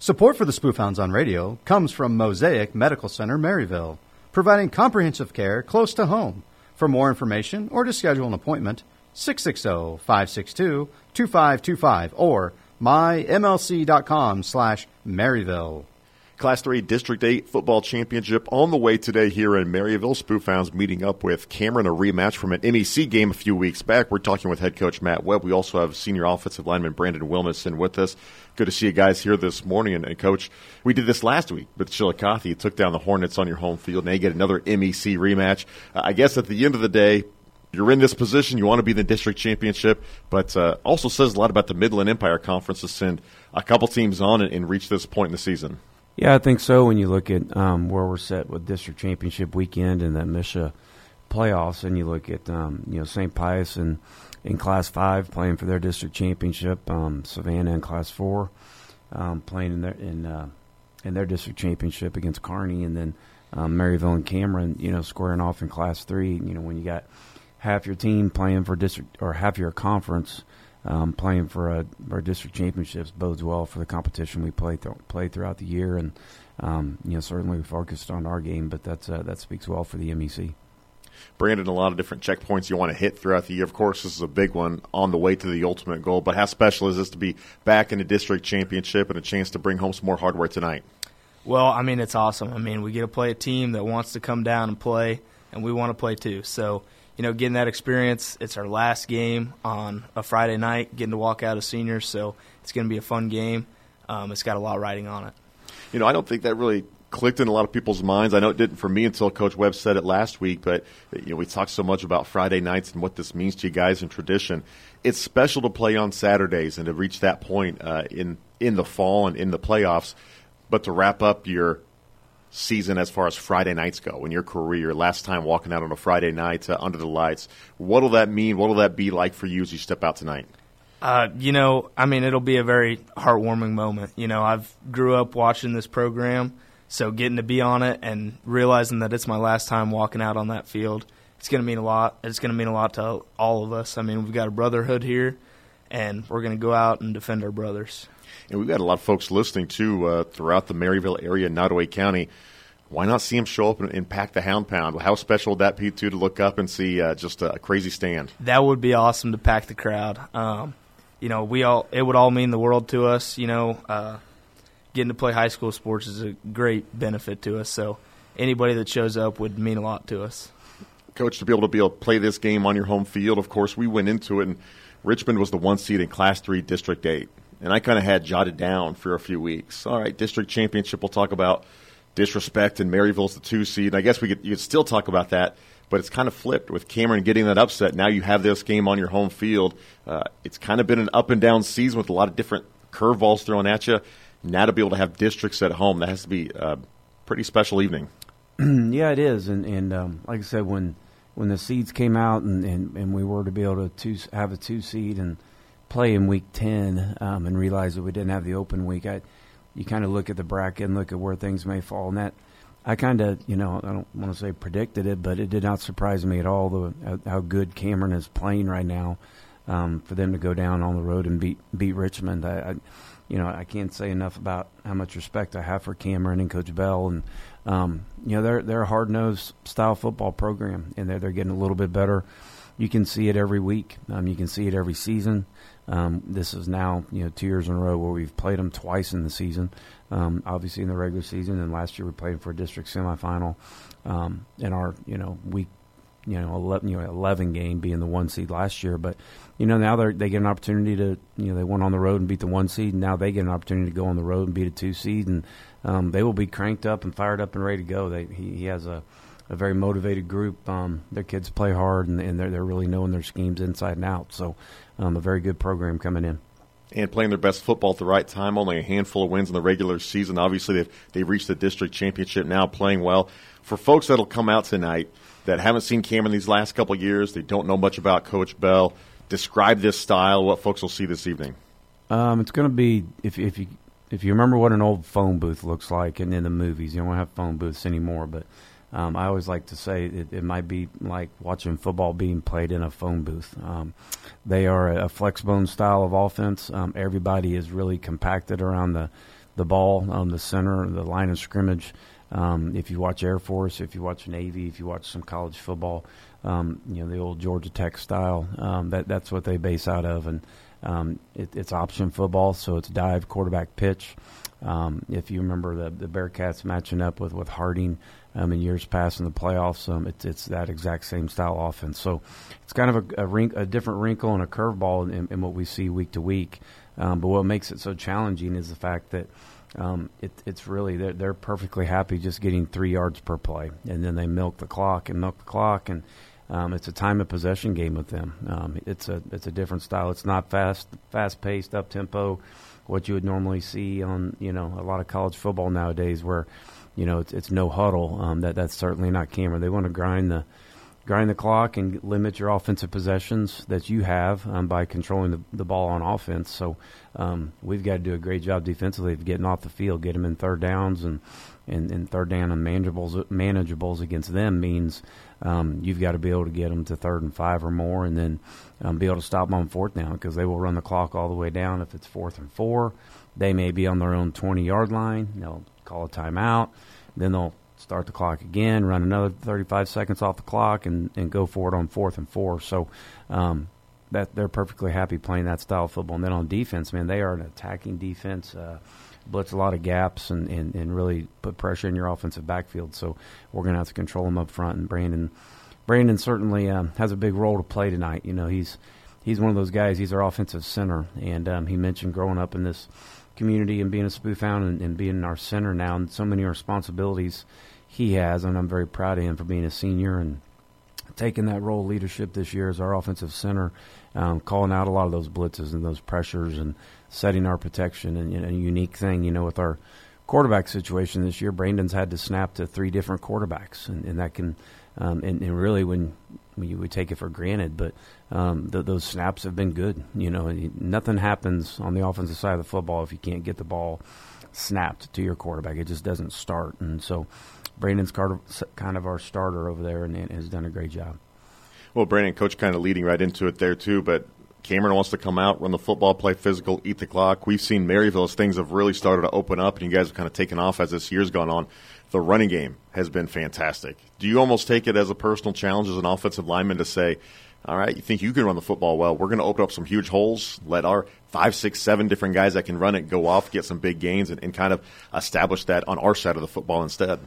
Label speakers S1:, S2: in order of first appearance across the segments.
S1: Support for the Spoofhounds on Radio comes from Mosaic Medical Center, Maryville, providing comprehensive care close to home. For more information or to schedule an appointment, 660-562-2525 or mymlc.com/Maryville.
S2: Class 3 District 8 football championship on the way today here in Maryville. Spoofhounds meeting up with Cameron, a rematch from an MEC game a few weeks back. We're talking with head coach Matt Webb. We also have senior offensive lineman Brandon Wilmison with us. Good to see you guys here this morning. And Coach, we did this last week with Chillicothe. You took down the Hornets on your home field. Now you get another MEC rematch. I guess at the end of the day, you're in this position. You want to be in the district championship, but also says a lot about the Midland Empire Conference to send a couple teams on and reach this point in the season.
S3: Yeah, I think so. When you look at where we're set with district championship weekend and the MSHA playoffs, and you look at St. Pius in Class 5 playing for their district championship, Savannah in Class 4 playing in their district championship against Kearney, and then Maryville and Cameron, squaring off in Class 3. When you got half your team playing for district or half your conference playing for our district championships bodes well for the competition we play throughout the year, and certainly we focused on our game, but that speaks well for the MEC.
S2: Brandon, a lot of different checkpoints you want to hit throughout the year. Of course, this is a big one on the way to the ultimate goal, but how special is this to be back in the district championship and a chance to bring home some more hardware tonight?
S4: Well, it's awesome. We get to play a team that wants to come down and play, and we want to play too. So, getting that experience, it's our last game on a Friday night, getting to walk out as seniors, so it's going to be a fun game. It's got a lot riding on it.
S2: I don't think that really clicked in a lot of people's minds. I know it didn't for me until Coach Webb said it last week, but we talked so much about Friday nights and what this means to you guys in tradition. It's special to play on Saturdays and to reach that point in the fall and in the playoffs, but to wrap up your season as far as Friday nights go in your career, last time walking out on a Friday night under the lights, what will that mean? What will that be like for you as you step out tonight?
S4: It'll be a very heartwarming moment. I've grew up watching this program, so getting to be on it and realizing that it's my last time walking out on that field, it's going to mean a lot. It's going to mean a lot to all of us. We've got a brotherhood here, and we're going to go out and defend our brothers.
S2: And we've got a lot of folks listening, too, throughout the Maryville area and Nottoway County. Why not see them show up and pack the Hound Pound? How special would that be, too, to look up and see just a crazy stand?
S4: That would be awesome to pack the crowd. It would all mean the world to us. Getting to play high school sports is a great benefit to us. So anybody that shows up would mean a lot to us.
S2: Coach, to be able to play this game on your home field, of course, we went into it, and Richmond was the 1 seed in Class 3 District 8. And I kind of had jotted down for a few weeks. All right, district championship, we'll talk about disrespect, and Maryville's the 2 seed. And I guess you could still talk about that, but it's kind of flipped with Cameron getting that upset. Now you have this game on your home field. It's kind of been an up and down season with a lot of different curveballs thrown at you. Now to be able to have districts at home, that has to be a pretty special evening.
S3: Yeah, it is. And like I said, when the seeds came out and we were to be able to have a 2 seed and play in week 10 and realize that we didn't have the open week, you kind of look at the bracket and look at where things may fall. And that I kind of, I don't want to say predicted it, but it did not surprise me at all how good Cameron is playing right now for them to go down on the road and beat Richmond. I can't say enough about how much respect I have for Cameron and Coach Bell. And, they're a hard-nosed style football program, and they're getting a little bit better. You can see it every week. You can see it every season. This is now 2 years in a row where we've played them twice in the season. Obviously in the regular season, and last year we played for a district semifinal in our week 11 game, being the 1 seed last year. But now they get an opportunity to they went on the road and beat the 1 seed. And now they get an opportunity to go on the road and beat a 2 seed, and they will be cranked up and fired up and ready to go. He has a very motivated group. Their kids play hard, and they're really knowing their schemes inside and out. So a very good program coming in.
S2: And playing their best football at the right time, only a handful of wins in the regular season. Obviously, they've reached the district championship now, playing well. For folks that will come out tonight that haven't seen Cameron these last couple of years, they don't know much about Coach Bell, describe this style, what folks will see this evening.
S3: It's going to be, if you remember what an old phone booth looks like in the movies, you don't have phone booths anymore, but I always like to say it might be like watching football being played in a phone booth. They are a flex bone style of offense. Everybody is really compacted around the the ball, the center, the line of scrimmage. If you watch Air Force, if you watch Navy, if you watch some college football, the old Georgia Tech style, that's what they base out of. And it's option football, so it's dive, quarterback, pitch. If you remember the Bearcats matching up with Harding in years past in the playoffs, it's that exact same style offense. So it's kind of a different wrinkle and a curveball in what we see week to week. But what makes it so challenging is the fact that it's really they're perfectly happy just getting 3 yards per play, and then they milk the clock, and it's a time of possession game with them. It's a different style. It's not fast paced, up tempo, what you would normally see on a lot of college football nowadays, where it's no huddle. That's certainly not Cameron. They want to grind the clock and limit your offensive possessions that you have by controlling the ball on offense. So we've got to do a great job defensively of getting off the field, get them in third downs, and third down and manageables against them means you've got to be able to get them to 3rd and 5 or more, and then be able to stop them on 4th down, because they will run the clock all the way down. If it's 4th and 4, they may be on their own 20-yard line. They'll call a timeout. Then they'll start the clock again, run another 35 seconds off the clock, and go for it on 4th and 4. So that they're perfectly happy playing that style of football. And then on defense, man, they are an attacking defense, blitz a lot of gaps, and really put pressure in your offensive backfield. So we're going to have to control them up front. And Brandon certainly has a big role to play tonight. He's one of those guys. He's our offensive center, and he mentioned growing up in this community and being a Spoof Hound and being our center now, and so many responsibilities he has, and I'm very proud of him for being a senior and taking that role of leadership this year as our offensive center, calling out a lot of those blitzes and those pressures and setting our protection. And a unique thing, with our quarterback situation this year, Brandon's had to snap to 3 different quarterbacks, and that can and really when you would take it for granted, but those snaps have been good. Nothing happens on the offensive side of the football if you can't get the ball snapped to your quarterback. It just doesn't start. And so Brandon's kind of our starter over there, and has done a great job.
S2: Well, Brandon, Coach kind of leading right into it there too, but Cameron wants to come out, run the football, play physical, eat the clock. We've seen Maryville as things have really started to open up, and you guys have kind of taken off as this year's gone on. The running game has been fantastic. Do you almost take it as a personal challenge as an offensive lineman to say, all right, you think you can run the football well, we're going to open up some huge holes, let our 5, 6, 7 different guys that can run it go off, get some big gains, and kind of establish that on our side of the football instead?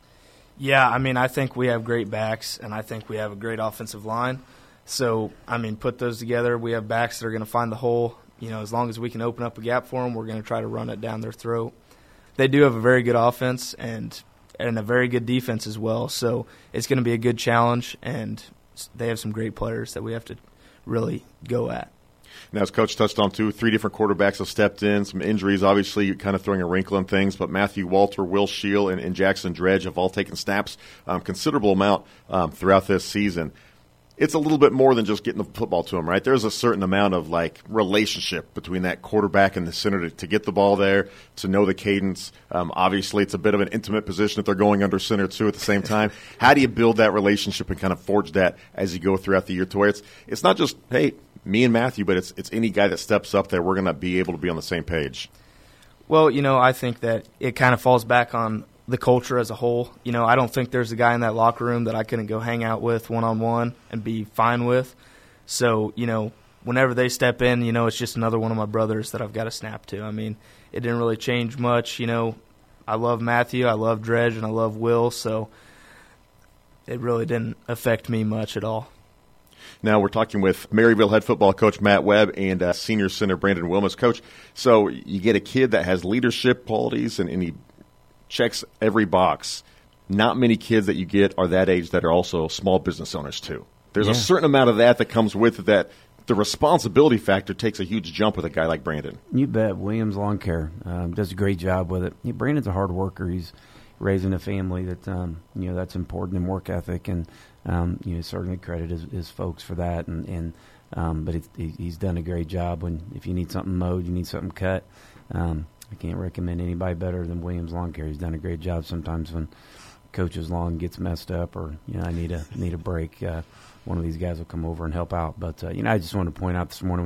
S4: Yeah, I think we have great backs, and I think we have a great offensive line. So, put those together. We have backs that are going to find the hole. As long as we can open up a gap for them, we're going to try to run it down their throat. They do have a very good offense and a very good defense as well. So it's going to be a good challenge, and they have some great players that we have to really go at.
S2: Now, as Coach touched on, too, 3 different quarterbacks have stepped in. Some injuries, obviously, kind of throwing a wrinkle in things. But Matthew Walter, Will Scheel, and Jackson Dredge have all taken snaps, considerable amount throughout this season. It's a little bit more than just getting the football to them, right? There's a certain amount of, relationship between that quarterback and the center to get the ball there, to know the cadence. Obviously, it's a bit of an intimate position if they're going under center, too, at the same time. How do you build that relationship and kind of forge that as you go throughout the year to where it's not just, hey, me and Matthew, but it's any guy that steps up there, we're going to be able to be on the same page?
S4: Well, I think that it kind of falls back on the culture as a whole. I don't think there's a guy in that locker room that I couldn't go hang out with one-on-one and be fine with. So, whenever they step in, it's just another one of my brothers that I've got to snap to. It didn't really change much. I love Matthew, I love Dredge, and I love Will, so it really didn't affect me much at all.
S2: Now we're talking with Maryville head football coach Matt Webb and senior center Brandon Wilmus. Coach, so you get a kid that has leadership qualities and he checks every box. Not many kids that you get are that age that are also small business owners too. There's a certain amount of that comes with it, that the responsibility factor takes a huge jump with a guy like Brandon.
S3: You bet. Williams Lawn Care does a great job with it. Brandon's a hard worker. He's raising a family that that's important in work ethic, and certainly credit his folks for that. But he's done a great job. If you need something mowed, you need something cut. I can't recommend anybody better than Williams Lawn Care. He's done a great job. Sometimes when coach's lawn gets messed up, or I need a break, one of these guys will come over and help out. But I just wanted to point out this morning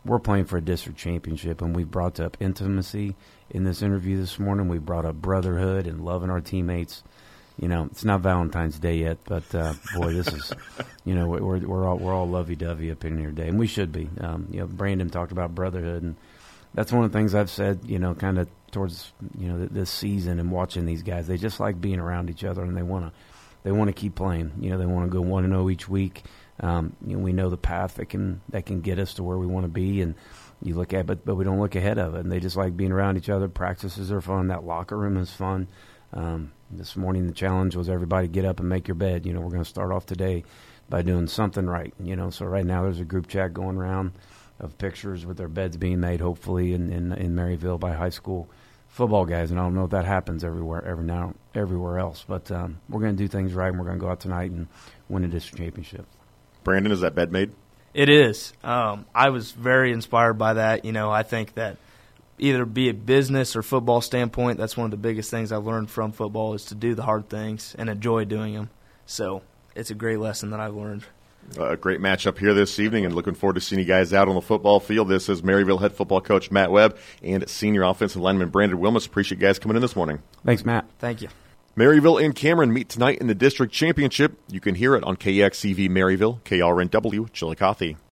S3: we're playing for a district championship, and we brought up intimacy in this interview this morning. We brought up brotherhood and loving our teammates. You know, it's not Valentine's Day yet, but boy, this is, you know, we're all lovey-dovey up in here today, and we should be. You know, Brandon talked about brotherhood, and that's one of the things I've said, you know, kind of towards, you know, this season and watching these guys. They just like being around each other, and they want to keep playing. You know, they want to go 1-0 each week. You know, we know the path that can get us to where we want to be, and you look at, but we don't look ahead of it. And they just like being around each other. Practices are fun. That locker room is fun. This morning the challenge was everybody get up and make your bed. You know, we're going to start off today by doing something right. You know, so right now there's a group chat going around of pictures with their beds being made, hopefully in Maryville by high school football guys. And I don't know if that happens everywhere else, but we're going to do things right, and we're going to go out tonight and win a district championship.
S2: Brandon, is that bed made?
S4: It is. I was very inspired by that. You know, I think that either be a business or football standpoint, that's one of the biggest things I've learned from football is to do the hard things and enjoy doing them. So it's a great lesson that I've learned.
S2: A great matchup here this evening, and looking forward to seeing you guys out on the football field. This is Maryville head football coach Matt Webb and senior offensive lineman Brandon Wilmus. Appreciate you guys coming in this morning.
S3: Thanks, Matt.
S4: Thank you.
S2: Maryville and Cameron meet tonight in the district championship. You can hear it on KXCV Maryville, KRNW Chillicothe.